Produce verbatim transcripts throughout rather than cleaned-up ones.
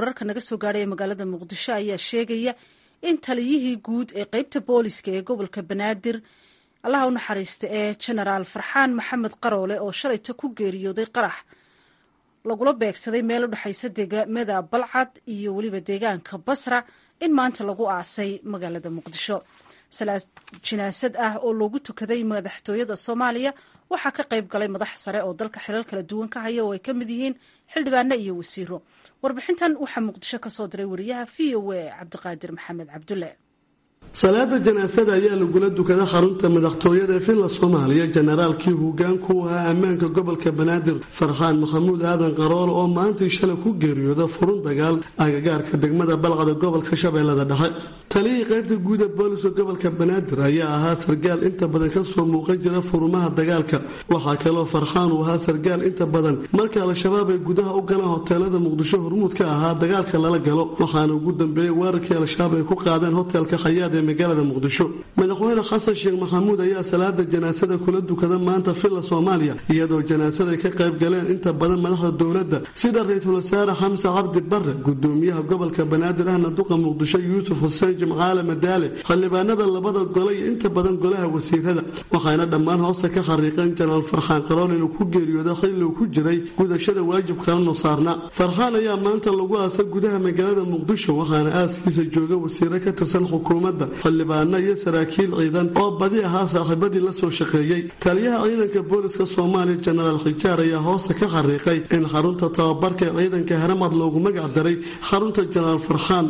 wararka naga soo gaadhay ee magaalada muqdisho ayaa sheegaya in taliyihii guud ee qeybta booliska ee gobolka banaadir allaha u naxariista ee genaraal farxaan maxamed qaroole oo shalayta ku geeriyooday qarax lagula beegsaday meel u dhexaysa deegaamada balcad iyo weliba deegaanka basra in maanta lagu aasay magaalada muqdisho salaad jinaasad ah oo loogu tukaday madaxtooyada soomaaliya waxaa ka qayb galay madax sare oo dalka xilal kala duwan ka haya oo ay ka mid yihiin xildhibaano iyo wasiiro warbixintan waxaa muqdisho ka soo diray wariyaha v o a cabdiqaadir maxamed cabdulle salaada janaasada ayaa lagula dukaday xarunta madaxtooyada ee villa soomaaliya generaalkii hogaanku u ahaa ammaanka gobolka banaadir farxaan maxamuud aadan qaroole oo maantii shalay ku geeriyooda furun dagaal agagaarka degmada balcada gobolka shabeellada dhexe taliyihii qaybta guud ee booliska gobolka banaadir ayaa ahaa sargaal inta badan kasoo muuqan jira furumaha dagaalka waxaa kaloo farxaan uu ahaa sargaal inta badan marka al-shabaab ay gudaha u galaan hoteelada muqdisho hormuud ka ahaa dagaalka lala galo waxaana ugu dambeeyey weerarkii al-shabaab ay ku qaadeen hoteelka khayaad magaalada muqdisho madaxweyne xasan sheekh maxamuud ayaa salaada janaasada kula dukada maanta villa soomaaliya iyadoo janaasada ay ka qayb galeen inta badan madaxda dowladda sida ra-iisul wasaare xamse cabdi barre gudoomiyaha gobolka banaadir ahna duqa muqdisho yuusuf xuseen jimcaale madaale xildhibaanada labada gole iyo inta badan golaha wasiirada waxayna dhammaan hoosta ka xariiqeen jenaraal farxaan qaroole inuu ku geeriyooda xilli uu ku jiray gudashada waajib qaranoo saarna farxaan ayaa maanta lagu aasay gudaha magaalada muqdisho waxaana aaskiisa jooga wasiiro ka tirsan xukuumadda xildhibaano iyo saraakiil ciidan oo badi ahaa saaxiibadii la soo shaqeeyey taliyaha ciidanka booliska soomaaliya jenaraal xijaar ayaa hoosta ka xariiqay in xarunta tababarka ee ciidanka haramad loogu magac daray xarunta jenaraal farxaan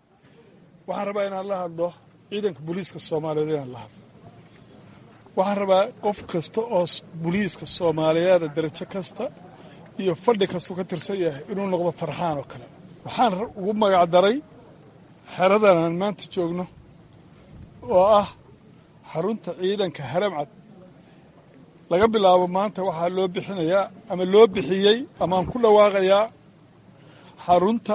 waxaan rabaa inaan la hadlo ciidanka booliiska soomaaliyeed inaan la hadlo waxaan rabaa qof kasta oo booliiska soomaaliyeeda darajo kasta iyo fadhi kastuu ka tirsan yahay inuu noqdo farxaan oo kale waxaan ugu magac daray xeradan aan maanta joogno oo ah xarunta ciidanka haramcad laga bilaabo maanta waxaa loo bixinayaa ama loo bixiyey amaaan ku dhawaaqayaa xarunta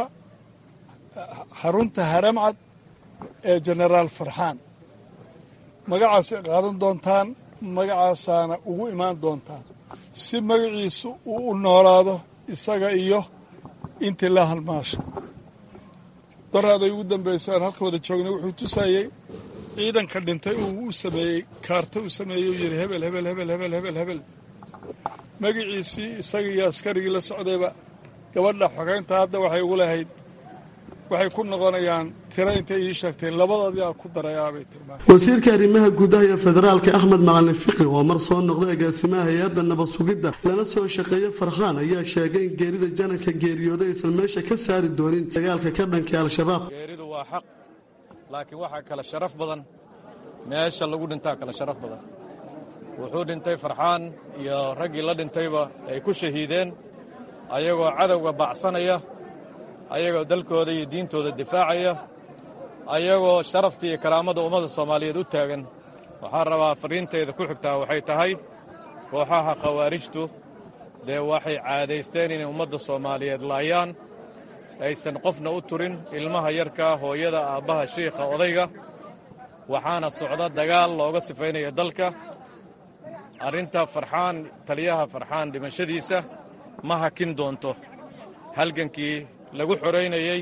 xarunta haramcad ee jenaraal farxaan magacaasay qaadan doontaan magacaasaana ugu imaan doontaan si magaciisu uu u noolaado isaga iyo intii la halmaasha daraaday ugu dambaysa aan halka wada joognay wuxuu tusayey ciidanka dhintay uu u sameeyey kaarta uu sameeyey uu yidhi hebel hebel hebel hebel hebel hebel magaciisii isaga iyo askarigii la socdayba gabadha xogeynta hadda waxay ugu lahayd waxay ku noqonayaan tira intay ii sheegteen labadoodii aan ku darayaabay tilmaamay wasiirka arrimaha gudaha ee federaalka axmed macalin fiqi oo mar soo noqday agaasimaha hay-adda nabad sugidda lana soo shaqeeya farxaan ayaa sheegay in geerida jananka geeriyooday aysan meesha ka saari doonin dagaalka ka dhankay al-shabaab geeridu waa xaq laakiin waxaa kala sharaf badan meesha lagu dhintaa kala sharaf badan wuxuu dhintay farxaan iyo raggii la dhintayba ay ku shahiideen ayagoo cadowga baacsanaya ayagoo dalkooda iyo diintooda difaacaya ayagoo sharafta iyo karaamada ummadda soomaaliyeed u taagan waxaan rabaa fariintayda ku xigtaa waxay tahay kooxaha khawaarijtu dee waxay caadaysteen inay ummadda soomaaliyeed laayaan aysan qofna u turin ilmaha yarkaa hooyada aabbaha shiikha odayga waxaana socda dagaal looga sifaynaya dalka arrinta farxaan taliyaha farxaan dhimashadiisa ma hakin doonto halgankii lagu xoraynayey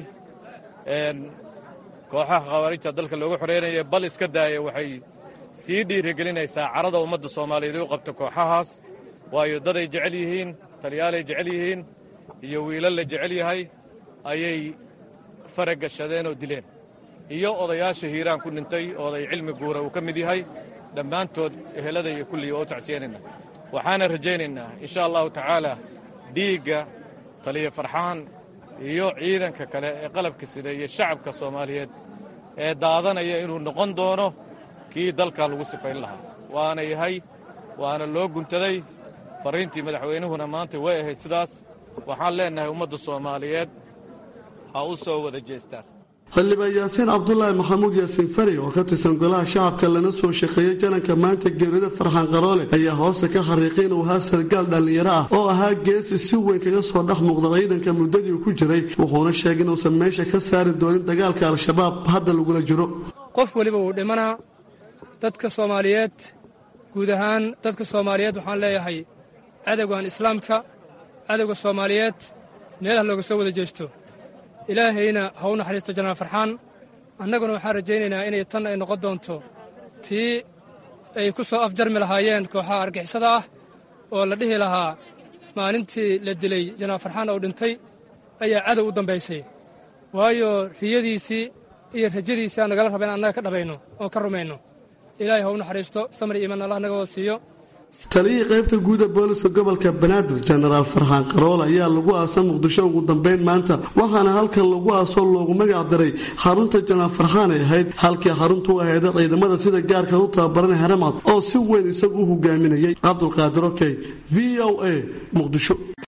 kooxaha khawaarijta dalka loogu xoraynayay bal iska daaya waxay sii dhiirigelinaysaa carada ummadda soomaaliyeed u qabta kooxahaas waayo daday jecel yihiin taliyaalay jecel yihiin iyo wiilal la jecel yahay ayay faragashadeen oo dileen iyo odayaasha hiiraan ku dhintay oday cilmi guura uu ka mid yahay dhammaantood ehelada iyo kulliya oo u tacsiyanayna waxaana rajaynaynaa insha allahu tacaala dhiigga taliya farxaan iyo ciidanka kale ee qalabka sida iyo shacabka soomaaliyeed ee daadanaya inuu noqon doono kii dalka lagu sifayn lahaa waana yahay waana loo guntaday farriintii madaxweynuhuna maanta way ahayd sidaas waxaan leennahay ummadda soomaaliyeed ha u soo wada jeestaan xildhibaan yaasiin cabdulaahi maxamuud yaasiin fari oo ka tirsan golaha shacabka lana soo shaqeeyay jananka maanta geerida farxaan qaroole ayaa hoosta ka xariiqay inuu ahaa sargaal dhallinyaro ah oo ahaa geesi si weyn kaga soo dhex muuqda ciidanka muddadii uu ku jiray wuxuuna sheegay inuusan meesha ka saari doonin dagaalka al-shabaab hadda lagula jiro qof weliba wuu dhimanaa dadka soomaaliyeed guud ahaan dadka soomaaliyeed waxaan leeyahay cadowgan islaamka cadowga soomaaliyeed meelaha looga soo wada jeesto ilaahayna ha u naxariisto jenaraal farxaan annaguna waxaan rajaynaynaa inay tan ay noqon doonto tii ay ku soo afjarmi lahaayeen kooxaha argixisada ah oo la dhihi lahaa maalintii la dilay jenaraal farxaan oo dhintay ayaa cadow u dambaysay waayo riyadiisii iyo rajadiisii aan nagala raba in annaga ka dhabayno oon ka rumayno ilaahay ha u naxariisto samir iyo iman allah naga wada siiyo taliyihii qaybta guuda booliska gobolka banaadir jenaraal farxaan qarool ayaa lagu aasan muqdisho ugu dambeyn maanta waxaana halkan lagu aasoo loogu magac daray xarunta jenaraal farxaan ay ahayd halkii xaruntu u ahayd ciidamada sida gaarka u tababaran haramcad oo si weyn isagu u hogaaminayay cabdulqaadir okey v o a muqdisho.